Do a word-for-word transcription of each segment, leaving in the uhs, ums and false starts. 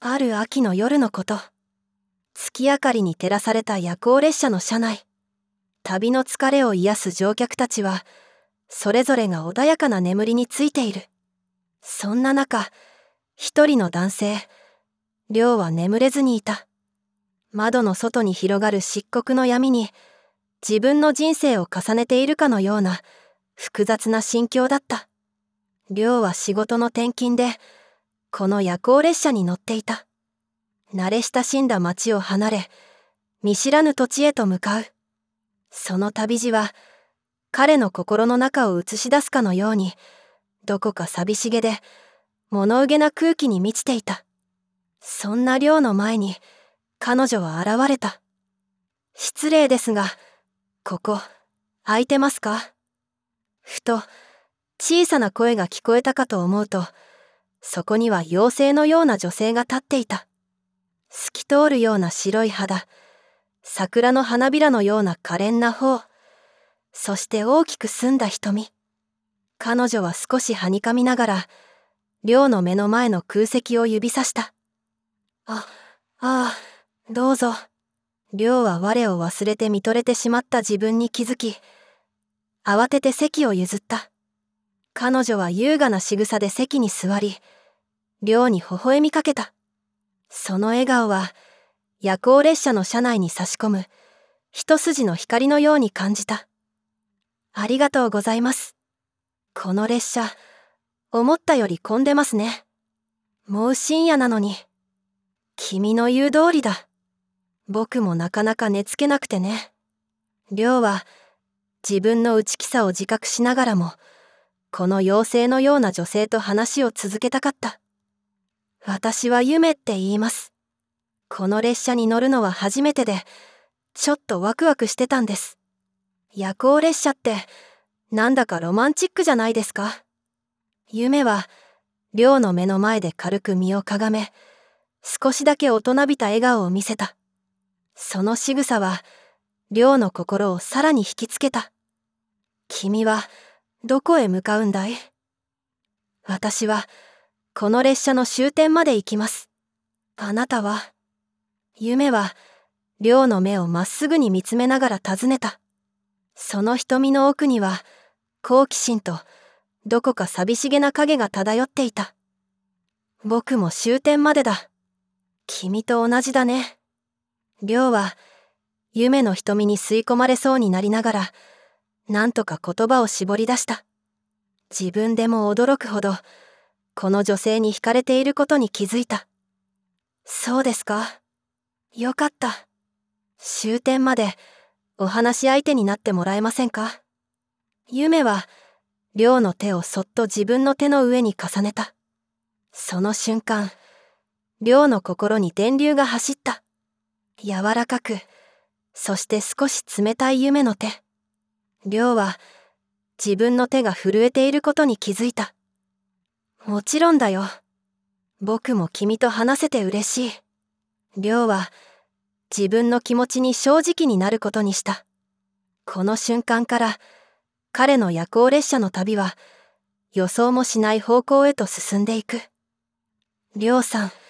ある秋の夜のこと。月明かりに照らされた夜行列車の車内。旅の疲れを癒す乗客たちは、それぞれが穏やかな眠りについている。そんな中、一人の男性、亮は眠れずにいた。窓の外に広がる漆黒の闇に、自分の人生を重ねているかのような複雑な心境だった。亮は仕事の転勤で、この夜行列車に乗っていた。慣れ親しんだ街を離れ、見知らぬ土地へと向かう。その旅路は、彼の心の中を映し出すかのように、どこか寂しげで、物憂げな空気に満ちていた。そんな亮の前に、彼女は現れた。失礼ですが、ここ、空いてますか？ふと、小さな声が聞こえたかと思うと、そこには妖精のような女性が立っていた。透き通るような白い肌、桜の花びらのような可憐な頬、そして大きく澄んだ瞳。彼女は少しはにかみながら、亮の目の前の空席を指さした。あ、ああ、どうぞ。亮は我を忘れて見とれてしまった自分に気づき、慌てて席を譲った。彼女は優雅な仕草で席に座り、亮に微笑みかけた。その笑顔は、夜行列車の車内に差し込む、一筋の光のように感じた。ありがとうございます。この列車、思ったより混んでますね。もう深夜なのに。君の言う通りだ。僕もなかなか寝つけなくてね。亮は、自分の内気さを自覚しながらも、この妖精のような女性と話を続けたかった。私は夢って言います。この列車に乗るのは初めてで、ちょっとワクワクしてたんです。夜行列車って、なんだかロマンチックじゃないですか。夢は、亮の目の前で軽く身をかがめ、少しだけ大人びた笑顔を見せた。その仕草は、亮の心をさらに引きつけた。君は、どこへ向かうんだい？私は、この列車の終点まで行きます。あなたは？夢は、亮の目をまっすぐに見つめながら尋ねた。その瞳の奥には、好奇心と、どこか寂しげな影が漂っていた。僕も終点までだ。君と同じだね。亮は、夢の瞳に吸い込まれそうになりながら、なんとか言葉を絞り出した。自分でも驚くほど、この女性に惹かれていることに気づいた。そうですか。よかった。終点までお話し相手になってもらえませんか？夢は、亮の手をそっと自分の手の上に重ねた。その瞬間、亮の心に電流が走った。柔らかく、そして少し冷たい夢の手。亮は、自分の手が震えていることに気づいた。もちろんだよ。僕も君と話せて嬉しい。亮は、自分の気持ちに正直になることにした。この瞬間から、彼の夜行列車の旅は、予想もしない方向へと進んでいく。亮さん、って、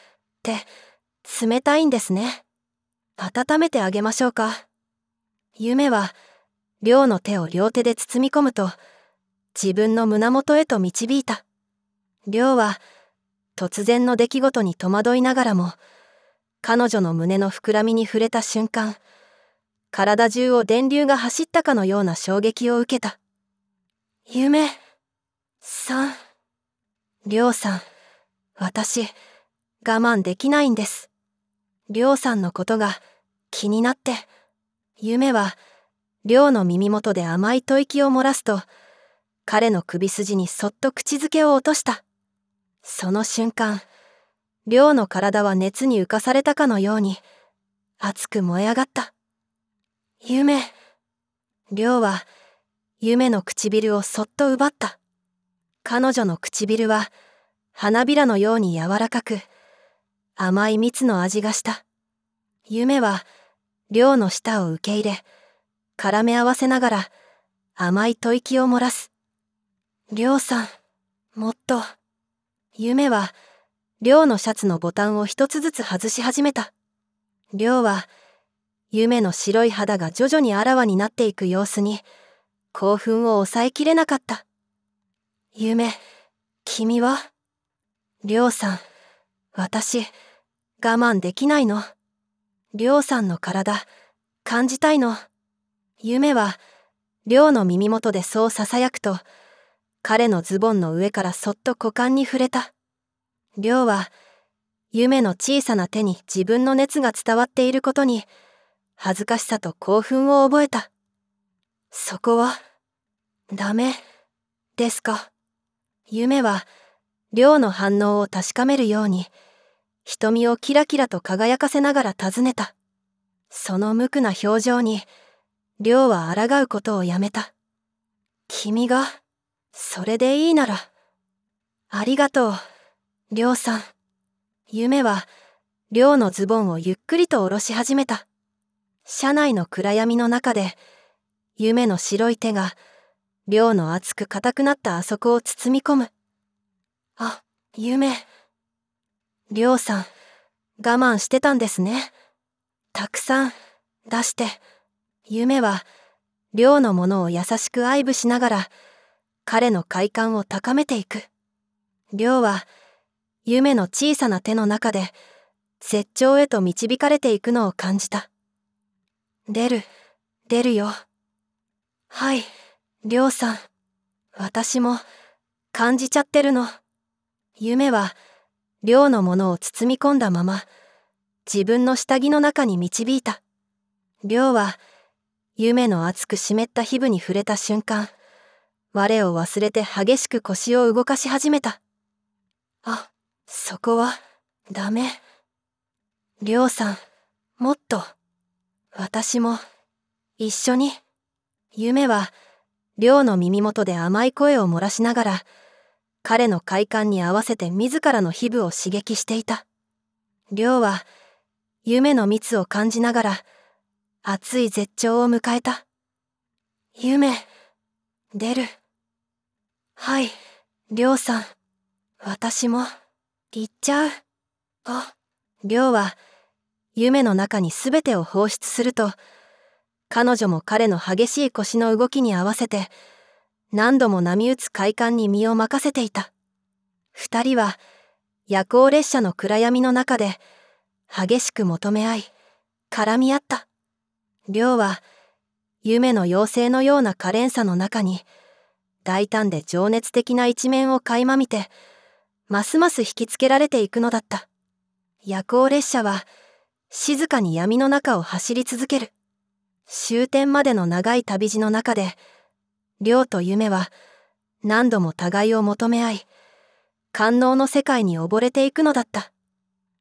冷たいんですね。温めてあげましょうか。夢は、亮の手を両手で包み込むと、自分の胸元へと導いた。亮は、突然の出来事に戸惑いながらも、彼女の胸の膨らみに触れた瞬間、体中を電流が走ったかのような衝撃を受けた。夢さん、亮さん、私、我慢できないんです。亮さんのことが気になって、夢は、亮の耳元で甘い吐息を漏らすと、彼の首筋にそっと口づけを落とした。その瞬間、亮の体は熱に浮かされたかのように、熱く燃え上がった。夢。亮は、夢の唇をそっと奪った。彼女の唇は、花びらのように柔らかく、甘い蜜の味がした。夢は、亮の舌を受け入れ、絡め合わせながら、甘い吐息を漏らす。亮さん、もっと。夢は、 亮のシャツのボタンを一つずつ外し始めた。亮は、夢の白い肌が徐々にあらわになっていく様子に、興奮を抑えきれなかった。夢、君は？亮さん、私、我慢できないの。亮さんの体、感じたいの。夢は、亮の耳元でそう囁くと、彼のズボンの上からそっと股間に触れた。亮は、夢の小さな手に自分の熱が伝わっていることに、恥ずかしさと興奮を覚えた。そこは、ダメ、ですか。夢は、亮の反応を確かめるように、瞳をキラキラと輝かせながら尋ねた。その無垢な表情に、亮は抗うことをやめた。君が、それでいいなら。ありがとう、亮さん。夢は、亮のズボンをゆっくりと下ろし始めた。車内の暗闇の中で、夢の白い手が、亮の熱く硬くなったあそこを包み込む。あ、夢。亮さん、我慢してたんですね。たくさん、出して。夢は、亮のものを優しく愛撫しながら、彼の快感を高めていく。亮は、夢の小さな手の中で、絶頂へと導かれていくのを感じた。出る、出るよ。はい、亮さん。私も、感じちゃってるの。夢は、亮のものを包み込んだまま、自分の下着の中に導いた。亮は、夢の熱く湿った皮膚に触れた瞬間、我を忘れて激しく腰を動かし始めた。あ、そこは、ダメ。亮さん、もっと。私も、一緒に。夢は、亮の耳元で甘い声を漏らしながら、彼の快感に合わせて自らの皮膚を刺激していた。亮は、夢の蜜を感じながら、熱い絶頂を迎えた。夢、出る。はい、亮さん。私も、行っちゃう。あ、亮は、夢の中に全てを放出すると、彼女も彼の激しい腰の動きに合わせて、何度も波打つ快感に身を任せていた。二人は、夜行列車の暗闇の中で、激しく求め合い、絡み合った。亮は、夢の妖精のような可憐さの中に、大胆で情熱的な一面を垣間見て、ますます引きつけられていくのだった。夜行列車は、静かに闇の中を走り続ける。終点までの長い旅路の中で、亮と夢は、何度も互いを求め合い、官能の世界に溺れていくのだった。